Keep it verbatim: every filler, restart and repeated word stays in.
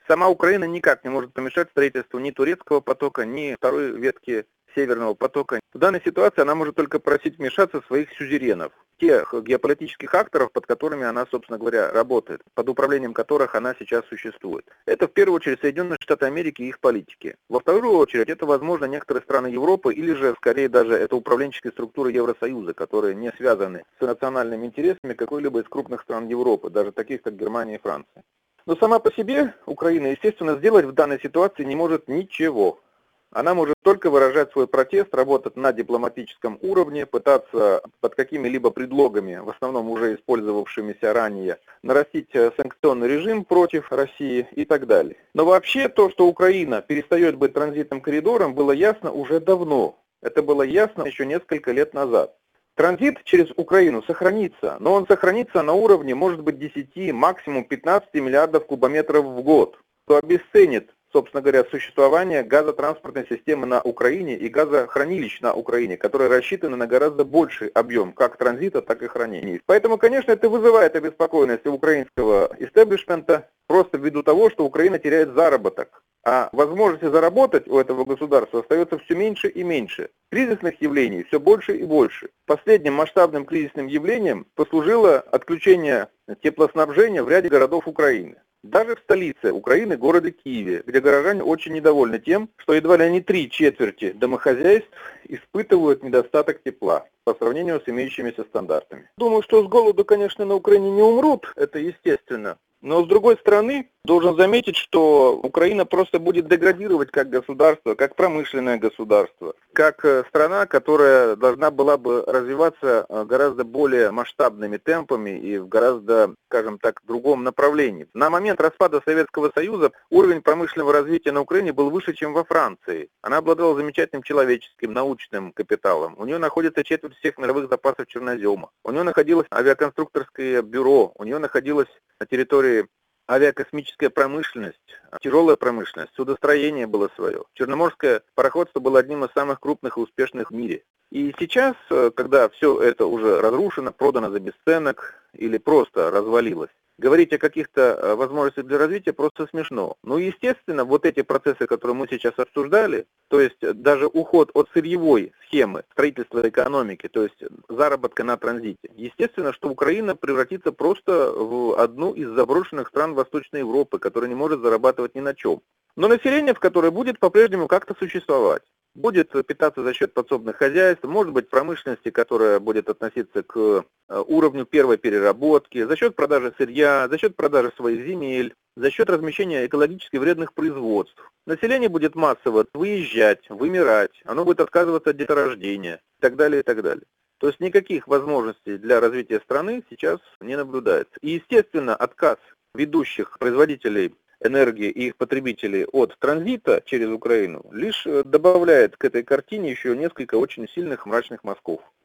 Сама Украина никак не может помешать строительству ни турецкого потока, ни второй ветки Северного потока. В данной ситуации она может только просить вмешаться своих сюзеренов, тех геополитических акторов, под которыми она, собственно говоря, работает, под управлением которых она сейчас существует. Это в первую очередь Соединенные Штаты Америки и их политики. Во вторую очередь это, возможно, некоторые страны Европы или же, скорее даже, это управленческие структуры Евросоюза, которые не связаны с национальными интересами какой-либо из крупных стран Европы, даже таких, как Германия и Франция. Но сама по себе Украина, естественно, сделать в данной ситуации не может ничего. Она может только выражать свой протест, работать на дипломатическом уровне, пытаться под какими-либо предлогами, в основном уже использовавшимися ранее, нарастить санкционный режим против России и так далее. Но вообще то, что Украина перестает быть транзитным коридором, было ясно уже давно. Это было ясно еще несколько лет назад. Транзит через Украину сохранится, но он сохранится на уровне, может быть, десяти, максимум пятнадцати миллиардов кубометров в год, что обесценит, собственно говоря, существование газотранспортной системы на Украине и газохранилищ на Украине, которые рассчитаны на гораздо больший объем как транзита, так и хранения. Поэтому, конечно, это вызывает обеспокоенность у украинского истеблишмента, просто ввиду того, что Украина теряет заработок. А возможности заработать у этого государства остается все меньше и меньше. Кризисных явлений все больше и больше. Последним масштабным кризисным явлением послужило отключение теплоснабжения в ряде городов Украины. Даже в столице Украины, городе Киеве, где горожане очень недовольны тем, что едва ли не три четверти домохозяйств испытывают недостаток тепла по сравнению с имеющимися стандартами. Думаю, что с голоду, конечно, на Украине не умрут, это естественно. Но с другой стороны, должен заметить, что Украина просто будет деградировать как государство, как промышленное государство, как страна, которая должна была бы развиваться гораздо более масштабными темпами и в гораздо, скажем так, другом направлении. На момент распада Советского Союза уровень промышленного развития на Украине был выше, чем во Франции. Она обладала замечательным человеческим, научным капиталом. У нее находится четверть всех мировых запасов чернозема. У нее находилось авиаконструкторское бюро, у нее находилось на территории авиакосмическая промышленность, тяжелая промышленность, судостроение было свое. Черноморское пароходство было одним из самых крупных и успешных в мире. И сейчас, когда все это уже разрушено, продано за бесценок или просто развалилось, говорить о каких-то возможностях для развития просто смешно. Ну, естественно, вот эти процессы, которые мы сейчас обсуждали, то есть даже уход от сырьевой схемы строительства экономики, то есть заработка на транзите, естественно, что Украина превратится просто в одну из заброшенных стран Восточной Европы, которая не может зарабатывать ни на чем. Но население, в которой будет по-прежнему как-то существовать. Будет питаться за счет подсобных хозяйств, может быть, промышленности, которая будет относиться к уровню первой переработки, за счет продажи сырья, за счет продажи своих земель, за счет размещения экологически вредных производств. Население будет массово выезжать, вымирать, оно будет отказываться от деторождения и так далее, и так далее. То есть никаких возможностей для развития страны сейчас не наблюдается. И, естественно, отказ ведущих производителей энергии и их потребителей от транзита через Украину лишь добавляет к этой картине еще несколько очень сильных мрачных мазков.